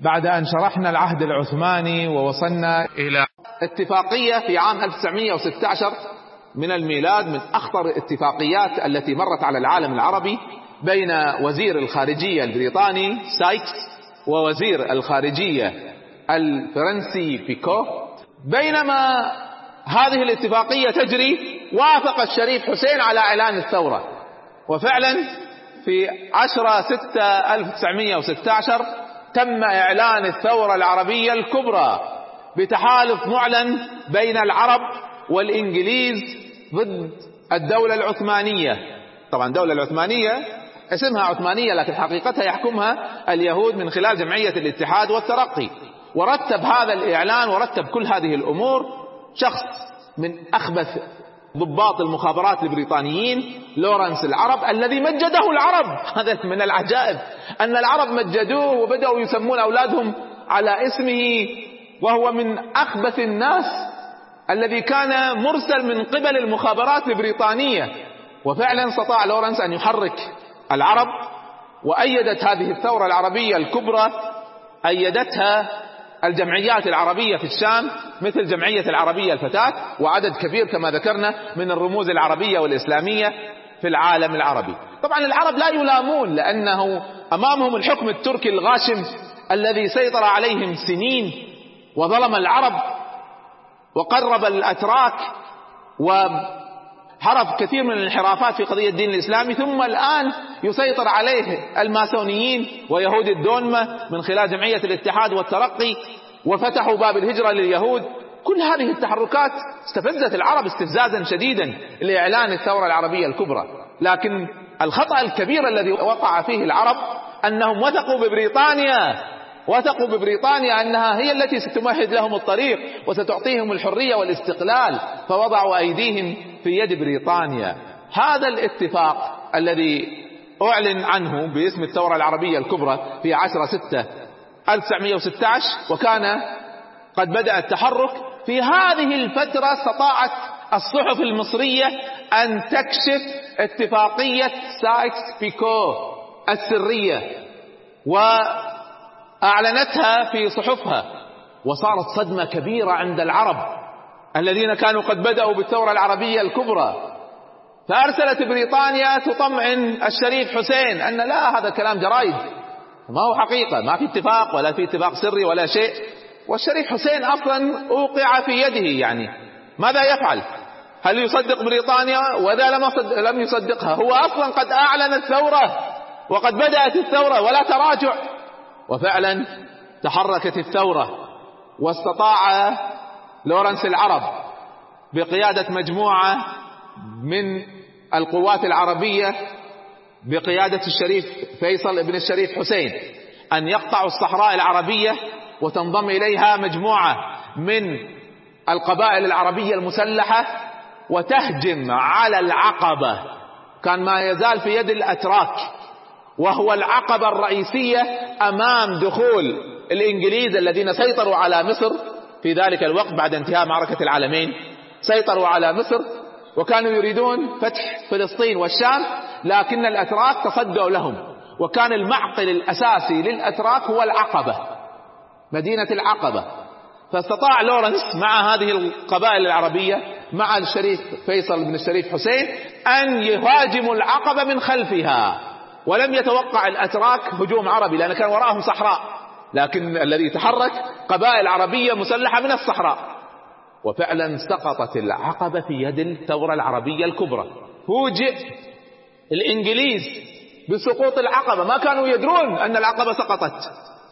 بعد أن شرحنا العهد العثماني ووصلنا إلى اتفاقية في عام 1916 من الميلاد، من أخطر الاتفاقيات التي مرت على العالم العربي، بين وزير الخارجية البريطاني سايكس ووزير الخارجية الفرنسي بيكو. بينما هذه الاتفاقية تجري، وافق الشريف حسين على إعلان الثورة، وفعلا في 10/6/1916 تم إعلان الثورة العربية الكبرى بتحالف معلن بين العرب والإنجليز ضد الدولة العثمانية. طبعا الدولة العثمانية اسمها عثمانية، لكن حقيقتها يحكمها اليهود من خلال جمعية الاتحاد والترقي. ورتب هذا الإعلان ورتب كل هذه الأمور شخص من أخبث ضباط المخابرات البريطانيين، لورنس العرب، الذي مجده العرب. هذا من العجائب أن العرب مجدوه وبدأوا يسمون أولادهم على اسمه، وهو من أخبث الناس الذي كان مرسل من قبل المخابرات البريطانية. وفعلا استطاع لورنس أن يحرك العرب، وأيدت هذه الثورة العربية الكبرى أيدتها الجمعيات العربية في الشام، مثل جمعية العربية الفتاة، وعدد كبير كما ذكرنا من الرموز العربية والإسلامية في العالم العربي. طبعا العرب لا يلامون، لأنه أمامهم الحكم التركي الغاشم الذي سيطر عليهم سنين وظلم العرب وقرب الأتراك وحرف كثير من الانحرافات في قضية الدين الإسلامي، ثم الآن يسيطر عليه الماسونيين ويهود الدونمة من خلال جمعية الاتحاد والترقي، وفتحوا باب الهجرة لليهود. كل هذه التحركات استفزت العرب استفزازا شديدا لإعلان الثورة العربية الكبرى. لكن الخطأ الكبير الذي وقع فيه العرب أنهم وثقوا ببريطانيا أنها هي التي ستمهد لهم الطريق وستعطيهم الحرية والاستقلال، فوضعوا أيديهم في يد بريطانيا. هذا الاتفاق الذي أعلن عنه باسم الثورة العربية الكبرى في 10/6/1916، وكان قد بدأ التحرك في هذه الفترة، استطاعت الصحف المصرية أن تكشف اتفاقية سايكس بيكو السرية وأعلنتها في صحفها، وصارت صدمة كبيرة عند العرب الذين كانوا قد بدأوا بالثورة العربية الكبرى. فأرسلت بريطانيا تطمئن الشريف حسين أن لا، هذا كلام جرايد، ما هو حقيقة، ما في اتفاق ولا في اتفاق سري ولا شيء. والشريف حسين أصلا أوقع في يده، يعني ماذا يفعل؟ هل يصدق بريطانيا؟ وإذا لم يصدقها، هو أصلا قد أعلن الثورة وقد بدأت الثورة ولا تراجع. وفعلا تحركت الثورة، واستطاع لورنس العرب بقيادة مجموعة من القوات العربية بقيادة الشريف فيصل بن الشريف حسين أن يقطعوا الصحراء العربية، وتنضم إليها مجموعة من القبائل العربية المسلحة، وتهجم على العقبة. كان ما يزال في يد الأتراك، وهو العقبة الرئيسية أمام دخول الإنجليز الذين سيطروا على مصر في ذلك الوقت بعد انتهاء معركة العالمين. سيطروا على مصر وكانوا يريدون فتح فلسطين والشام، لكن الأتراك تصدوا لهم، وكان المعقل الأساسي للأتراك هو العقبة، مدينة العقبة. فاستطاع لورنس مع هذه القبائل العربية مع الشريف فيصل بن الشريف حسين أن يهاجموا العقبة من خلفها، ولم يتوقع الأتراك هجوم عربي لأن كان وراءهم صحراء، لكن الذي تحرك قبائل عربية مسلحة من الصحراء. وفعلا سقطت العقبة في يد الثورة العربية الكبرى. فوجئ الإنجليز بسقوط العقبة، ما كانوا يدرون أن العقبة سقطت.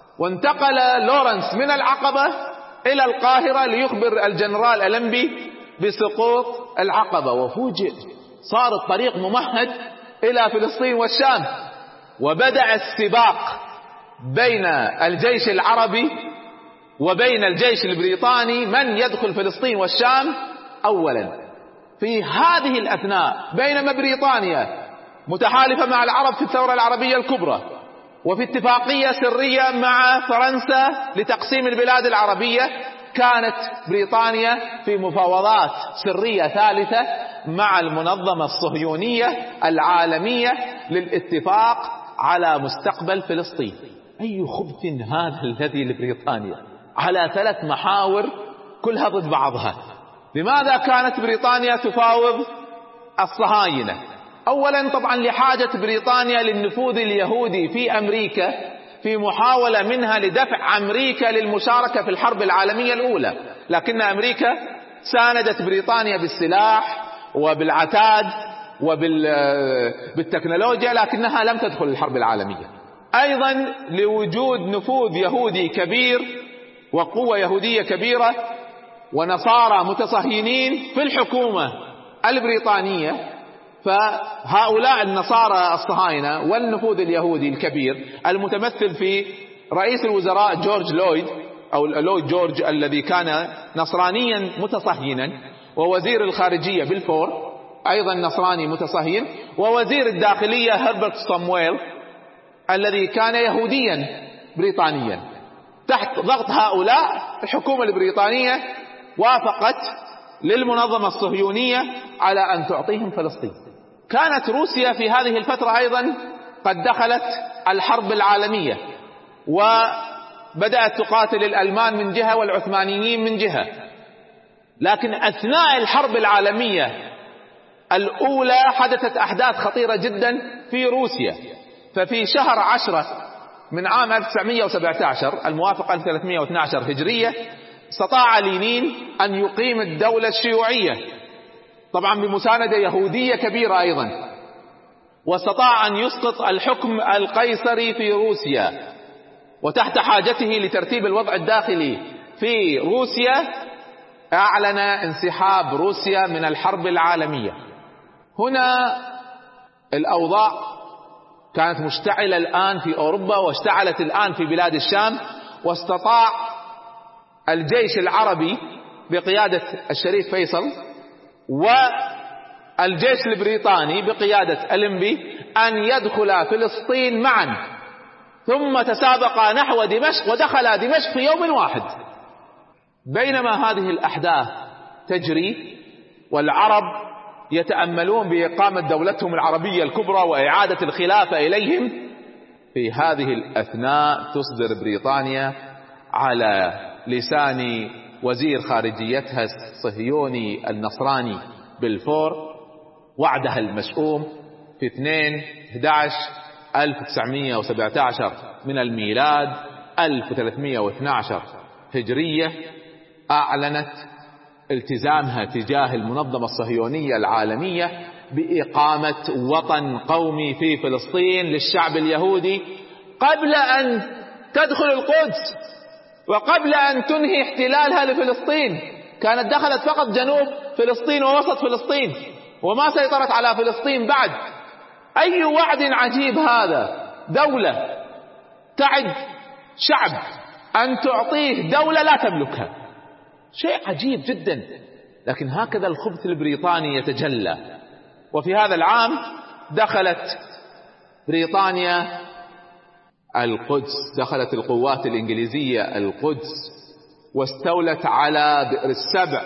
وانتقل لورنس من العقبة إلى القاهرة ليخبر الجنرال ألمبي بسقوط العقبة، وفوجئ صار الطريق ممهد إلى فلسطين والشام. وبدأ السباق بين الجيش العربي وبين الجيش البريطاني من يدخل فلسطين والشام أولا. في هذه الأثناء بينما بريطانيا متحالفة مع العرب في الثورة العربية الكبرى، وفي اتفاقية سرية مع فرنسا لتقسيم البلاد العربية، كانت بريطانيا في مفاوضات سرية ثالثة مع المنظمة الصهيونية العالمية للاتفاق على مستقبل فلسطين. أي خبث هذا الذي لبريطانيا على 3 محاور كلها ضد بعضها. لماذا كانت بريطانيا تفاوض الصهاينة؟ أولا طبعا لحاجة بريطانيا للنفوذ اليهودي في أمريكا، في محاولة منها لدفع أمريكا للمشاركة في الحرب العالمية الأولى، لكن أمريكا ساندت بريطانيا بالسلاح وبالعتاد وبالتكنولوجيا، لكنها لم تدخل الحرب العالمية. أيضا لوجود نفوذ يهودي كبير وقوة يهودية كبيرة ونصارى متصهينين في الحكومة البريطانية، فهؤلاء النصارى الصهاينة والنفوذ اليهودي الكبير المتمثل في رئيس الوزراء جورج لويد أو لويد جورج الذي كان نصرانيا متصهينا، ووزير الخارجية بلفور أيضا نصراني متصهين، ووزير الداخلية هربرت صامويل الذي كان يهوديا بريطانيا. تحت ضغط هؤلاء الحكومة البريطانية وافقت للمنظمة الصهيونية على أن تعطيهم فلسطين. كانت روسيا في هذه الفترة أيضا قد دخلت الحرب العالمية وبدأت تقاتل الألمان من جهة والعثمانيين من جهة، لكن أثناء الحرب العالمية الأولى حدثت أحداث خطيرة جدا في روسيا. ففي شهر 10 من عام 1917 الموافق 1312 هجرية استطاع لينين أن يقيم الدولة الشيوعية، طبعا بمساندة يهودية كبيرة أيضا، واستطاع أن يسقط الحكم القيصري في روسيا. وتحت حاجته لترتيب الوضع الداخلي في روسيا أعلن انسحاب روسيا من الحرب العالمية. هنا الأوضاع كانت مشتعلة الآن في أوروبا، واشتعلت الآن في بلاد الشام، واستطاع الجيش العربي بقيادة الشريف فيصل والجيش البريطاني بقيادة ألمبي أن يدخل فلسطين معا، ثم تسابقا نحو دمشق ودخل دمشق في يوم واحد. بينما هذه الأحداث تجري والعرب يتأملون بإقامة دولتهم العربية الكبرى وإعادة الخلافة إليهم، في هذه الأثناء تصدر بريطانيا على لسان وزير خارجيتها الصهيوني النصراني بلفور وعدها المشؤوم في 2/11/1917 من الميلاد 1312 هجرية، أعلنت التزامها تجاه المنظمة الصهيونية العالمية بإقامة وطن قومي في فلسطين للشعب اليهودي قبل أن تدخل القدس وقبل أن تنهي احتلالها لفلسطين. كانت دخلت فقط جنوب فلسطين ووسط فلسطين وما سيطرت على فلسطين بعد. أي وعد عجيب هذا! دولة تعد شعب أن تعطيه دولة لا تملكها، شيء عجيب جدا. لكن هكذا الخبث البريطاني يتجلى. وفي هذا العام دخلت بريطانيا القدس، دخلت القوات الإنجليزية القدس واستولت على بئر السبع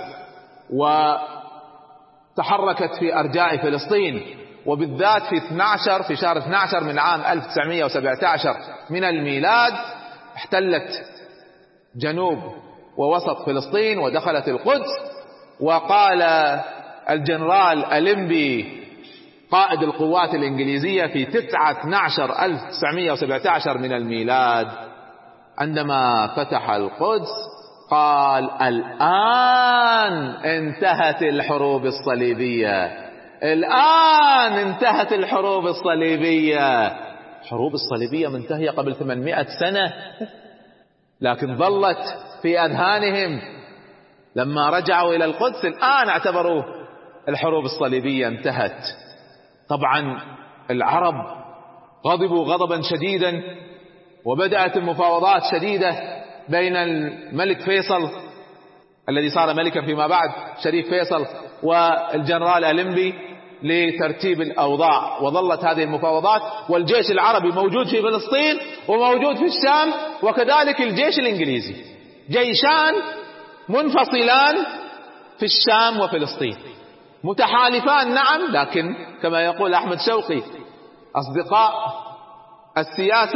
وتحركت في أرجاء فلسطين، وبالذات في شهر 12 من عام 1917 من الميلاد احتلت جنوب ووسط فلسطين ودخلت القدس. وقال الجنرال ألمبي قائد القوات الإنجليزية في 9/12/1917 من الميلاد عندما فتح القدس قال: الآن انتهت الحروب الصليبية، الآن انتهت الحروب الصليبية. الحروب الصليبية منتهية قبل 800 سنة، لكن ظلت في أذهانهم. لما رجعوا إلى القدس الآن اعتبروا الحروب الصليبية انتهت. طبعا العرب غضبوا غضبا شديدا، وبدأت المفاوضات شديدة بين الملك فيصل الذي صار ملكا فيما بعد شريف فيصل والجنرال ألمبي لترتيب الأوضاع. وظلت هذه المفاوضات والجيش العربي موجود في فلسطين وموجود في الشام، وكذلك الجيش الإنجليزي، جيشان منفصلان في الشام وفلسطين، متحالفان نعم، لكن كما يقول أحمد شوقي: أصدقاء السياسة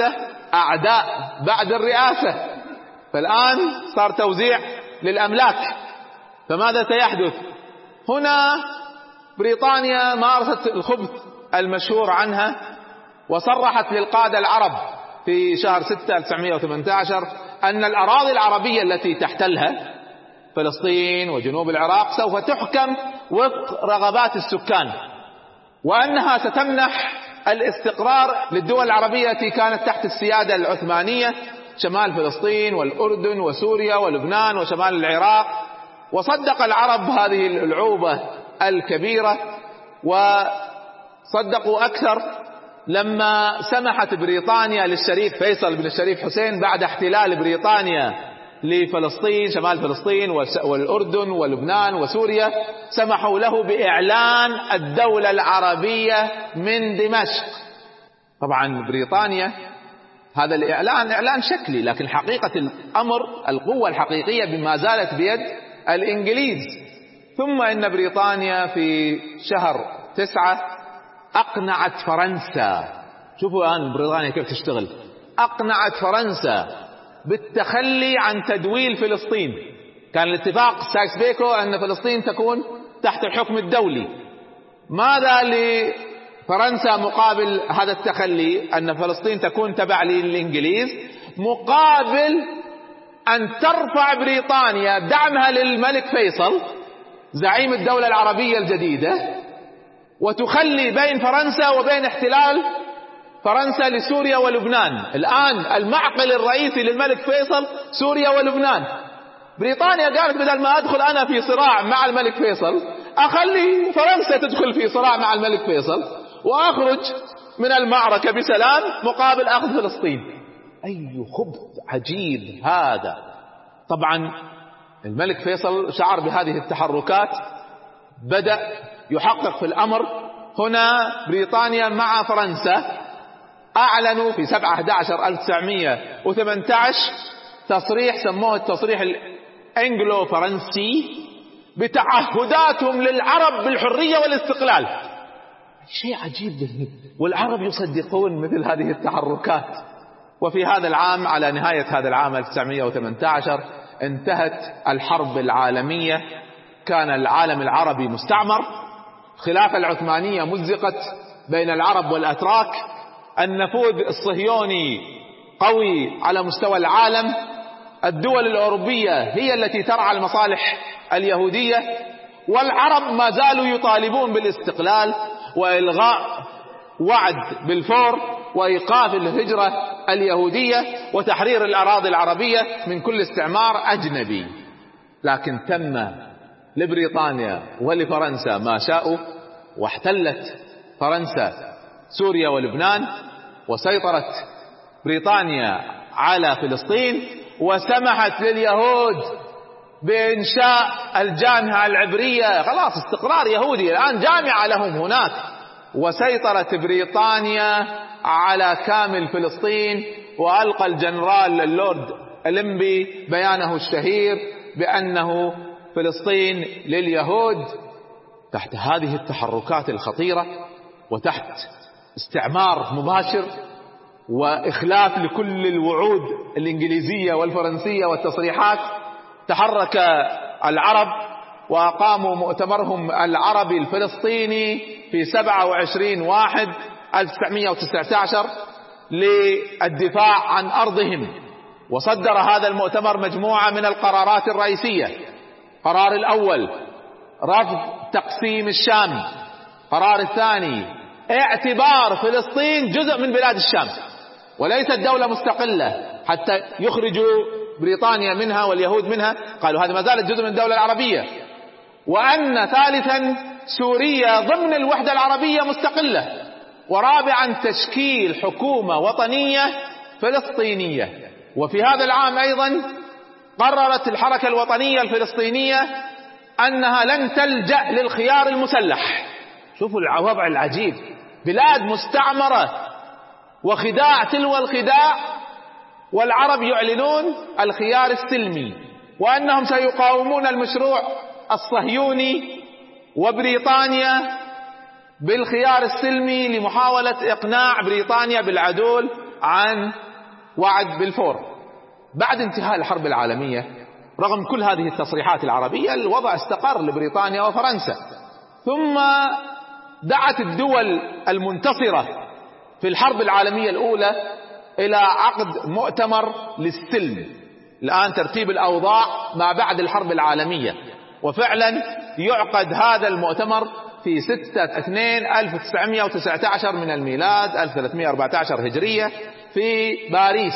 أعداء بعد الرئاسة، فالآن صار توزيع للأملاك. فماذا سيحدث هنا؟ بريطانيا مارست الخبث المشهور عنها، وصرحت للقادة العرب في شهر 6 1918 أن الأراضي العربية التي تحتلها فلسطين وجنوب العراق سوف تحكم وفق رغبات السكان، وأنها ستمنح الاستقرار للدول العربية التي كانت تحت السيادة العثمانية، شمال فلسطين والأردن وسوريا ولبنان وشمال العراق. وصدق العرب هذه العوبة الكبيرة، وصدقوا أكثر لما سمحت بريطانيا للشريف فيصل بن الشريف حسين بعد احتلال بريطانيا لفلسطين، شمال فلسطين والأردن ولبنان وسوريا، سمحوا له بإعلان الدولة العربية من دمشق. طبعا بريطانيا هذا الإعلان إعلان شكلي، لكن حقيقة الأمر القوة الحقيقية بما زالت بيد الإنجليز. ثم إن بريطانيا في شهر 9 أقنعت فرنسا. شوفوا الآن بريطانيا كيف تشتغل. أقنعت فرنسا بالتخلي عن تدويل فلسطين. كان الاتفاق سايكس بيكو أن فلسطين تكون تحت الحكم الدولي. ماذا لفرنسا مقابل هذا التخلي؟ أن فلسطين تكون تبع للإنجليز، مقابل أن ترفع بريطانيا دعمها للملك فيصل زعيم الدولة العربية الجديدة، وتخلي بين فرنسا وبين احتلال فرنسا لسوريا ولبنان. الآن المعقل الرئيسي للملك فيصل سوريا ولبنان. بريطانيا قالت بدل ما أدخل أنا في صراع مع الملك فيصل، أخلي فرنسا تدخل في صراع مع الملك فيصل وأخرج من المعركة بسلام مقابل أخذ فلسطين. أي خبث عجيب هذا. طبعا الملك فيصل شعر بهذه التحركات، بدأ يحقق في الأمر. هنا بريطانيا مع فرنسا أعلنوا في 7/11/1918 تصريح سموه التصريح الأنجلو فرنسي بتعهداتهم للعرب بالحرية والاستقلال. شيء عجيب، والعرب يصدقون مثل هذه التحركات. وفي هذا العام، على نهاية هذا العام 1918، انتهت الحرب العالمية. كان العالم العربي مستعمر، الخلافة العثمانية مزقت بين العرب والأتراك، النفوذ الصهيوني قوي على مستوى العالم، الدول الأوروبية هي التي ترعى المصالح اليهودية، والعرب ما زالوا يطالبون بالاستقلال وإلغاء وعد بلفور وإيقاف الهجرة اليهودية وتحرير الأراضي العربية من كل استعمار أجنبي. لكن تم لبريطانيا ولفرنسا ما شاءوا، واحتلت فرنسا سوريا ولبنان، وسيطرت بريطانيا على فلسطين، وسمحت لليهود بإنشاء الجامعة العبرية. خلاص استقرار يهودي، الآن جامعة لهم هناك. وسيطرت بريطانيا على كامل فلسطين، وألقى الجنرال اللورد ألمبي بيانه الشهير بأنه فلسطين لليهود. تحت هذه التحركات الخطيرة وتحت استعمار مباشر وإخلاف لكل الوعود الإنجليزية والفرنسية والتصريحات، تحرك العرب وأقاموا مؤتمرهم العربي الفلسطيني في 27/1/1919 للدفاع عن أرضهم. وصدر هذا المؤتمر مجموعة من القرارات الرئيسية. قرار الأول رفض تقسيم الشام. قرار الثاني اعتبار فلسطين جزء من بلاد الشام وليست دولة مستقلة حتى يخرجوا بريطانيا منها واليهود منها. قالوا هذه ما زالت جزء من الدولة العربية. وأن ثالثا سوريا ضمن الوحدة العربية مستقلة. ورابعا تشكيل حكومة وطنية فلسطينية. وفي هذا العام أيضا قررت الحركة الوطنية الفلسطينية أنها لن تلجأ للخيار المسلح. شوفوا الوضع العجيب، بلاد مستعمرة وخداع تلو الخداع، والعرب يعلنون الخيار السلمي وأنهم سيقاومون المشروع الصهيوني، وبريطانيا بالخيار السلمي لمحاولة إقناع بريطانيا بالعدول عن وعد بلفور. بعد انتهاء الحرب العالمية رغم كل هذه التصريحات العربية الوضع استقر لبريطانيا وفرنسا، ثم دعت الدول المنتصرة في الحرب العالمية الأولى إلى عقد مؤتمر للسلم. الآن ترتيب الأوضاع ما بعد الحرب العالمية، وفعلا يعقد هذا المؤتمر في 6/2/1919 من الميلاد 1314 هجرية في باريس،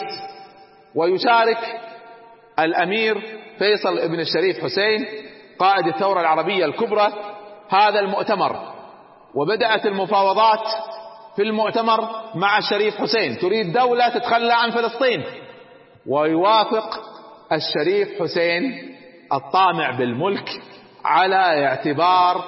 ويشارك الأمير فيصل بن الشريف حسين قائد الثورة العربية الكبرى هذا المؤتمر. وبدأت المفاوضات في المؤتمر مع الشريف حسين، تريد دولة تتخلى عن فلسطين، ويوافق الشريف حسين الطامع بالملك على اعتبار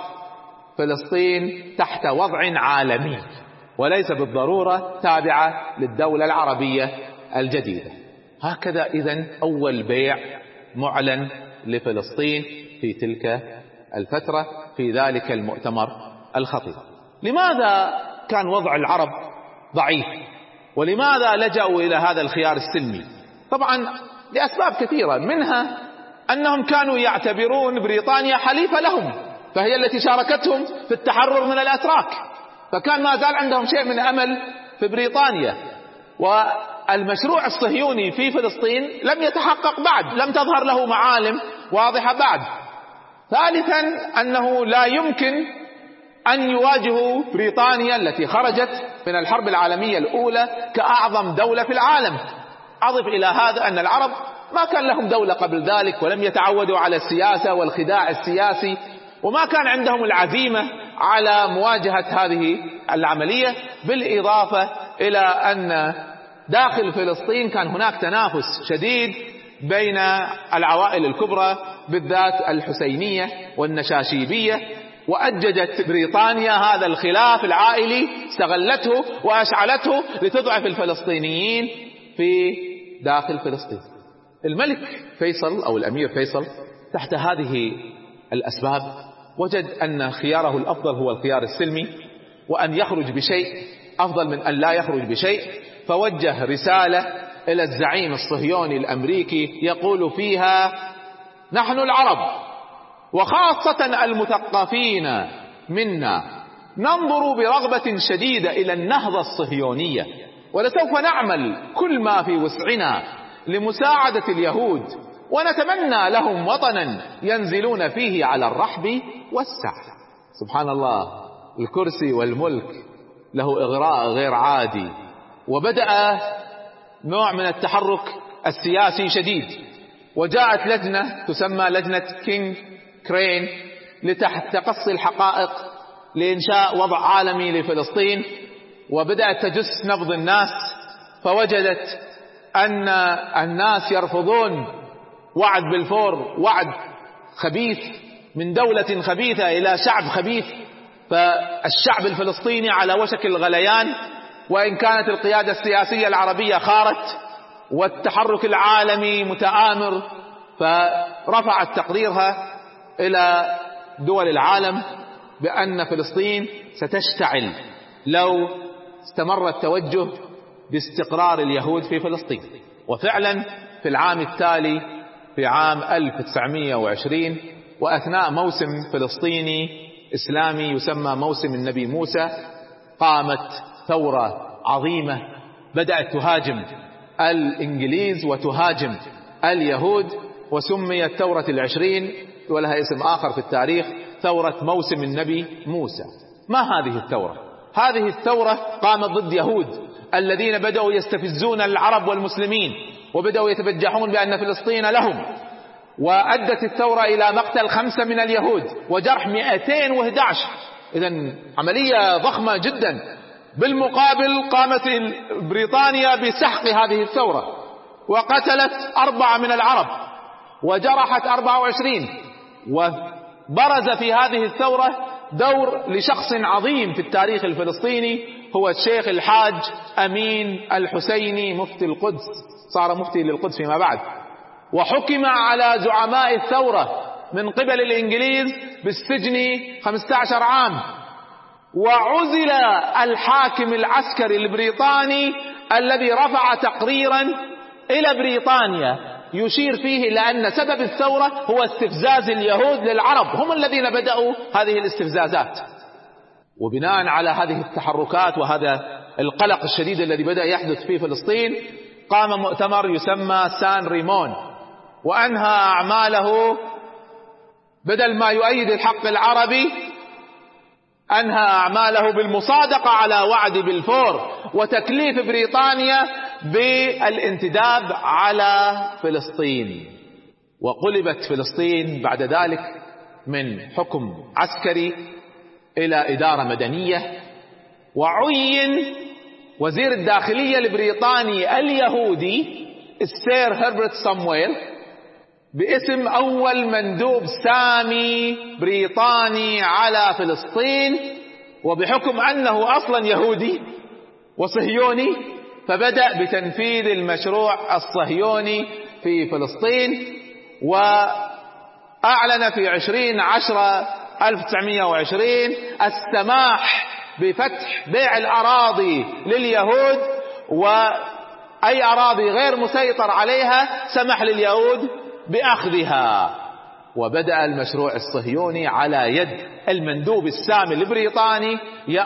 فلسطين تحت وضع عالمي وليس بالضرورة تابعة للدولة العربية الجديدة. هكذا إذن أول بيع معلن لفلسطين في تلك الفترة في ذلك المؤتمر الخطير. لماذا كان وضع العرب ضعيف؟ ولماذا لجأوا إلى هذا الخيار السلمي؟ طبعا لأسباب كثيرة، منها أنهم كانوا يعتبرون بريطانيا حليفة لهم، فهي التي شاركتهم في التحرر من الأتراك، فكان ما زال عندهم شيء من أمل في بريطانيا. والمشروع الصهيوني في فلسطين لم يتحقق بعد، لم تظهر له معالم واضحة بعد. ثالثا أنه لا يمكن أن يواجهوا بريطانيا التي خرجت من الحرب العالمية الأولى كأعظم دولة في العالم. أضف إلى هذا أن العرب ما كان لهم دولة قبل ذلك، ولم يتعودوا على السياسة والخداع السياسي، وما كان عندهم العزيمة على مواجهة هذه العملية. بالإضافة إلى أن داخل فلسطين كان هناك تنافس شديد بين العوائل الكبرى، بالذات الحسينية والنشاشيبية، وأججت بريطانيا هذا الخلاف العائلي، استغلته وأشعلته لتضعف الفلسطينيين في داخل فلسطين. الملك فيصل أو الأمير فيصل تحت هذه الأسباب وجد أن خياره الأفضل هو الخيار السلمي، وأن يخرج بشيء أفضل من أن لا يخرج بشيء. فوجه رسالة إلى الزعيم الصهيوني الأمريكي يقول فيها: نحن العرب وخاصة المثقفين منا ننظر برغبة شديدة إلى النهضة الصهيونية، ولسوف نعمل كل ما في وسعنا لمساعدة اليهود، ونتمنى لهم وطنا ينزلون فيه على الرحب والسعة. سبحان الله، الكرسي والملك له إغراء غير عادي. وبدأ نوع من التحرك السياسي شديد، وجاءت لجنة تسمى لجنة كينج كرين لتقصي الحقائق لإنشاء وضع عالمي لفلسطين، وبدأت تجس نبض الناس، فوجدت أن الناس يرفضون وعد بلفور، وعد خبيث من دولة خبيثة إلى شعب خبيث. فالشعب الفلسطيني على وشك الغليان، وإن كانت القيادة السياسية العربية خارت والتحرك العالمي متآمر، فرفعت تقريرها إلى دول العالم بأن فلسطين ستشتعل لو استمر التوجه باستقرار اليهود في فلسطين. وفعلا في العام التالي في عام 1920 وأثناء موسم فلسطيني إسلامي يسمى موسم النبي موسى، قامت ثورة عظيمة بدأت تهاجم الإنجليز وتهاجم اليهود، وسميت ثورة 20 ولها اسم آخر في التاريخ، ثورة موسم النبي موسى. ما هذه الثورة؟ هذه الثورة قامت ضد يهود الذين بدأوا يستفزون العرب والمسلمين، وبدأوا يتبجحون بأن فلسطين لهم، وأدت الثورة إلى مقتل 5 من اليهود وجرح 211. إذن عملية ضخمة جدا. بالمقابل قامت بريطانيا بسحق هذه الثورة، وقتلت 4 من العرب وجرحت 24. وبرز في هذه الثورة دور لشخص عظيم في التاريخ الفلسطيني، هو الشيخ الحاج أمين الحسيني مفتي القدس، صار مفتي للقدس فيما بعد، وحكم على زعماء الثورة من قبل الإنجليز بالسجن 15 عام. وعزل الحاكم العسكري البريطاني الذي رفع تقريرا إلى بريطانيا يشير فيه إلى أن سبب الثورة هو استفزاز اليهود للعرب، هم الذين بدأوا هذه الاستفزازات. وبناء على هذه التحركات وهذا القلق الشديد الذي بدأ يحدث في فلسطين، قام مؤتمر يسمى سان ريمون، وأنهى أعماله بدل ما يؤيد الحق العربي أنهى أعماله بالمصادقة على وعد بلفور وتكليف بريطانيا بالانتداب على فلسطين. وقلبت فلسطين بعد ذلك من حكم عسكري إلى إدارة مدنية، وعين وزير الداخلية البريطاني اليهودي السير هربرت صامويل باسم أول مندوب سامي بريطاني على فلسطين، وبحكم أنه أصلا يهودي وصهيوني فبدأ بتنفيذ المشروع الصهيوني في فلسطين، وأعلن في 20/10/1920 السماح بفتح بيع الأراضي لليهود، وأي أراضي غير مسيطر عليها سمح لليهود بأخذها. وبدأ المشروع الصهيوني على يد المندوب السامي البريطاني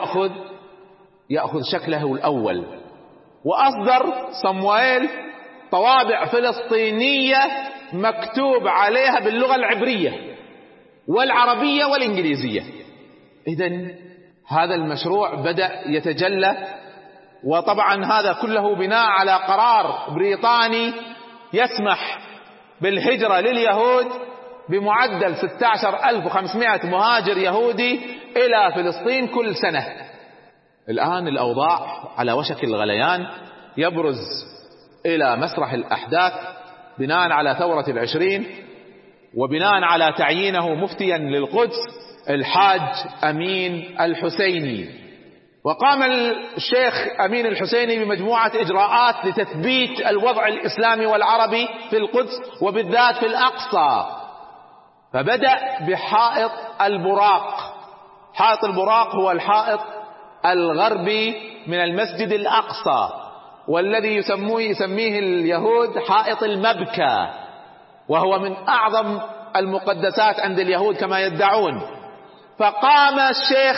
يأخذ شكله الأول. وأصدر صموئيل طوابع فلسطينية مكتوب عليها باللغة العبرية والعربية والإنجليزية. إذن هذا المشروع بدأ يتجلى، وطبعا هذا كله بناء على قرار بريطاني يسمح بالهجرة لليهود بمعدل 16,500 مهاجر يهودي إلى فلسطين كل سنة. الآن الأوضاع على وشك الغليان، يبرز إلى مسرح الأحداث بناء على ثورة 20 وبناء على تعيينه مفتيا للقدس الحاج أمين الحسيني. وقام الشيخ أمين الحسيني بمجموعة إجراءات لتثبيت الوضع الإسلامي والعربي في القدس وبالذات في الأقصى. فبدأ بحائط البراق. حائط البراق هو الحائط الغربي من المسجد الأقصى، والذي يسميه اليهود حائط المبكى، وهو من أعظم المقدسات عند اليهود كما يدعون. فقام الشيخ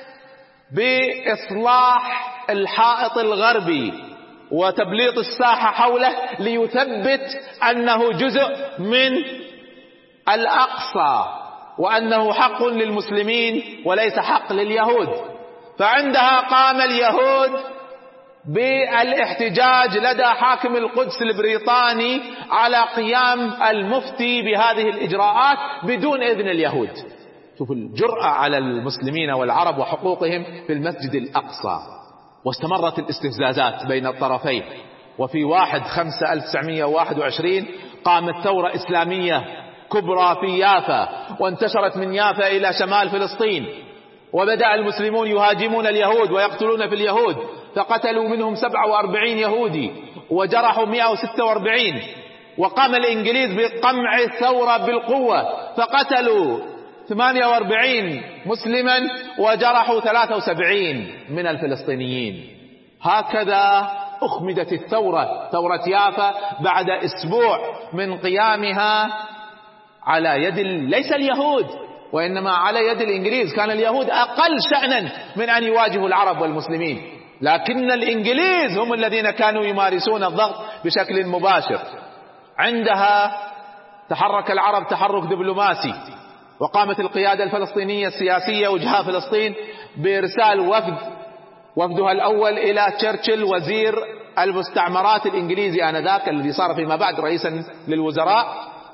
بإصلاح الحائط الغربي وتبليط الساحة حوله ليثبت أنه جزء من الأقصى وأنه حق للمسلمين وليس حق لليهود. فعندها قام اليهود بالاحتجاج لدى حاكم القدس البريطاني على قيام المفتي بهذه الإجراءات بدون إذن اليهود. شوف الجرأة على المسلمين والعرب وحقوقهم في المسجد الأقصى. واستمرت الاستفزازات بين الطرفين، وفي 1/5/1921 قامت ثورة إسلامية كبرى في يافا، وانتشرت من يافا إلى شمال فلسطين، وبدأ المسلمون يهاجمون اليهود ويقتلون في اليهود، فقتلوا منهم 47 يهودي وجرحوا 146. وقام الإنجليز بقمع الثورة بالقوة، فقتلوا 48 مسلما وجرحوا 73 من الفلسطينيين. هكذا أخمدت الثورة، ثورة يافا، بعد أسبوع من قيامها على يد ليس اليهود وإنما على يد الإنجليز. كان اليهود أقل شأنا من أن يواجهوا العرب والمسلمين، لكن الإنجليز هم الذين كانوا يمارسون الضغط بشكل مباشر. عندها تحرك العرب تحرك دبلوماسي، وقامت القيادة الفلسطينية السياسية وجهاء فلسطين بإرسال وفدها الأول إلى تشرشل وزير المستعمرات الإنجليزي آنذاك، الذي صار فيما بعد رئيسا للوزراء،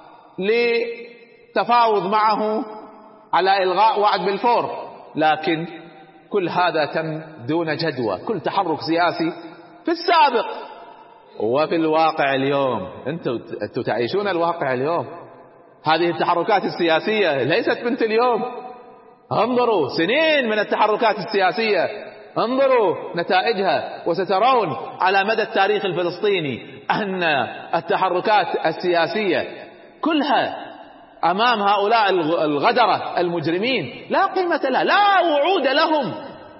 لتفاوض معه على إلغاء وعد بلفور. لكن كل هذا تم دون جدوى. كل تحرك سياسي في السابق وفي الواقع اليوم، أنتم تعيشون الواقع اليوم. هذه التحركات السياسية ليست بنت اليوم. انظروا سنين من التحركات السياسية، انظروا نتائجها، وسترون على مدى التاريخ الفلسطيني أن التحركات السياسية كلها أمام هؤلاء الغدرة المجرمين لا قيمة لها، لا وعود لهم.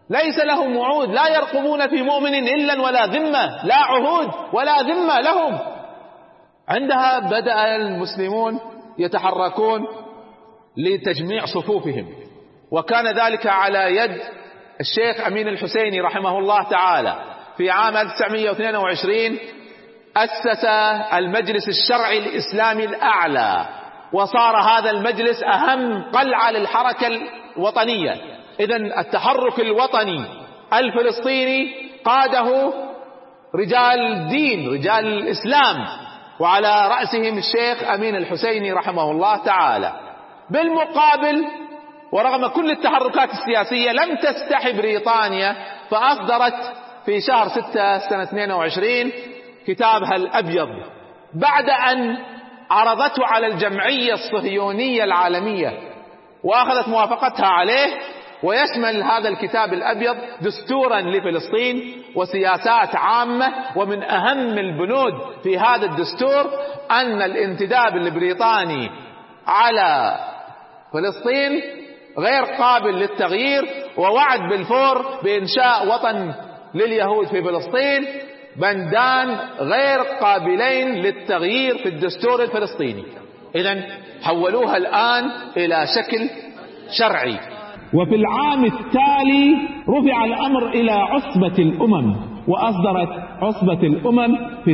ليس لهم وعود، لا يرقبون في مؤمن إلا ولا ذمة، لا عهود ولا ذمة لهم. عندها بدأ المسلمون يتحركون لتجميع صفوفهم، وكان ذلك على يد الشيخ أمين الحسيني رحمه الله تعالى. في عام 1922 أسس المجلس الشرعي الإسلامي الأعلى، وصار هذا المجلس أهم قلعة للحركة الوطنية. إذن التحرك الوطني الفلسطيني قاده رجال دين، رجال الإسلام، وعلى رأسهم الشيخ أمين الحسيني رحمه الله تعالى. بالمقابل، ورغم كل التحركات السياسية، لم تستحي بريطانيا، فأصدرت في شهر 6 سنة 22 كتابها الأبيض، بعد أن عرضته على الجمعية الصهيونية العالمية وأخذت موافقتها عليه. ويشمل هذا الكتاب الأبيض دستورا لفلسطين وسياسات عامة، ومن أهم البنود في هذا الدستور أن الانتداب البريطاني على فلسطين غير قابل للتغيير، ووعد بلفور بإنشاء وطن لليهود في فلسطين، بندان غير قابلين للتغيير في الدستور الفلسطيني. إذن حولوها الآن إلى شكل شرعي. وفي العام التالي رفع الأمر إلى عصبة الأمم، وأصدرت عصبة الأمم في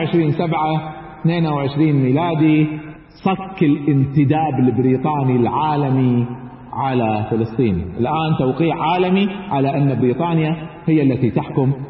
22/7/22 ميلادي صك الانتداب البريطاني العالمي على فلسطين. الآن توقيع عالمي على أن بريطانيا هي التي تحكم